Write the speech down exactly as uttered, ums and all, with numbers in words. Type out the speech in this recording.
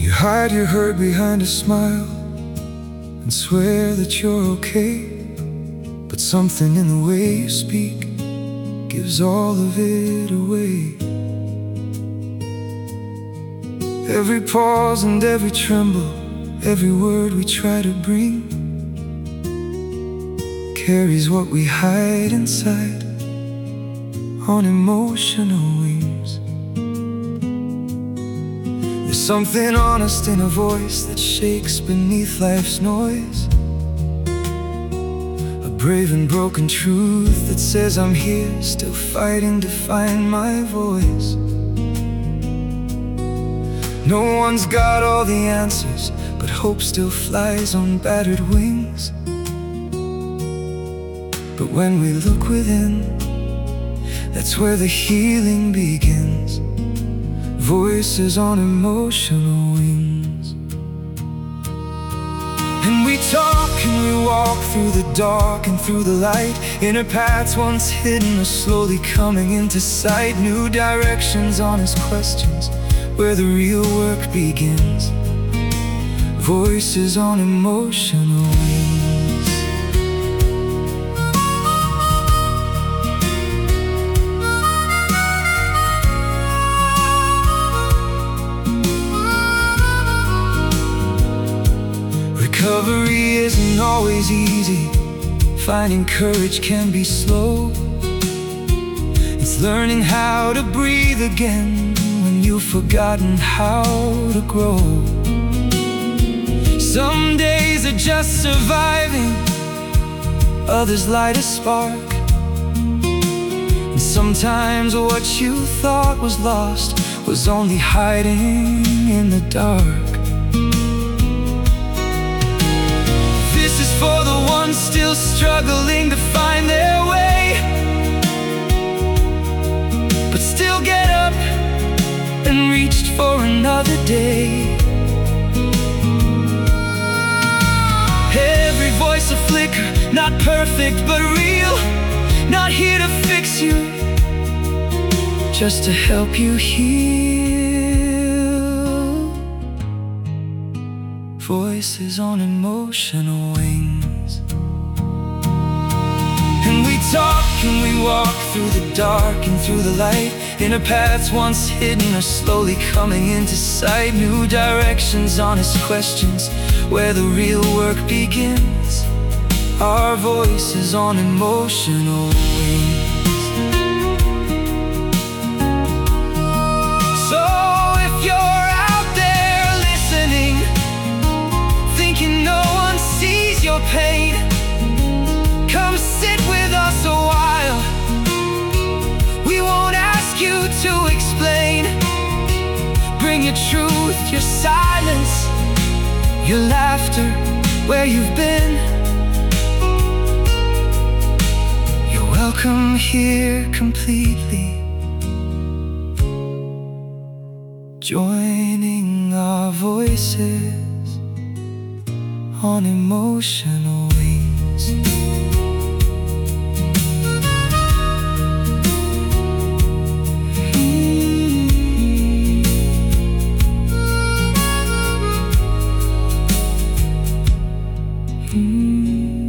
You hide your hurt behind a smile and swear that you're okay, but something in the way you speak gives all of it away. Every pause and every tremble, every word we try to bring carries what we hide inside on emotional wings. There's something honest in a voice that shakes beneath life's noise, a brave and broken truth that says I'm here, still fighting to find my voice. No one's got all the answers, but hope still flies on battered wings. But when we look within, that's where the healing begins. Voices on emotional wings. And we talk and we walk through the dark and through the light. Inner paths once hidden are slowly coming into sight. New directions, honest questions, where the real work begins. Voices on emotional wings. Recovery isn't always easy. Finding courage can be slow. It's learning how to breathe again when you've forgotten how to grow. Some days are just surviving, others light a spark. And sometimes what you thought was lost was only hiding in the dark. This is for the ones still struggling to find their way, but still get up and reached for another day. Every voice a flicker, not perfect but real. Not here to fix you, just to help you heal. Voices on emotional wings. And we talk and we walk through the dark and through the light. Inner paths once hidden are slowly coming into sight. New directions, honest questions, where the real work begins. Our voices on emotional wings. So if you're out there listening, thinking no one sees your pain, come sit with us a while. We won't ask you to explain. Bring your truth, your silence, your laughter, where you've been. You're welcome here completely, joining our voices on emotional wings. Mm-hmm.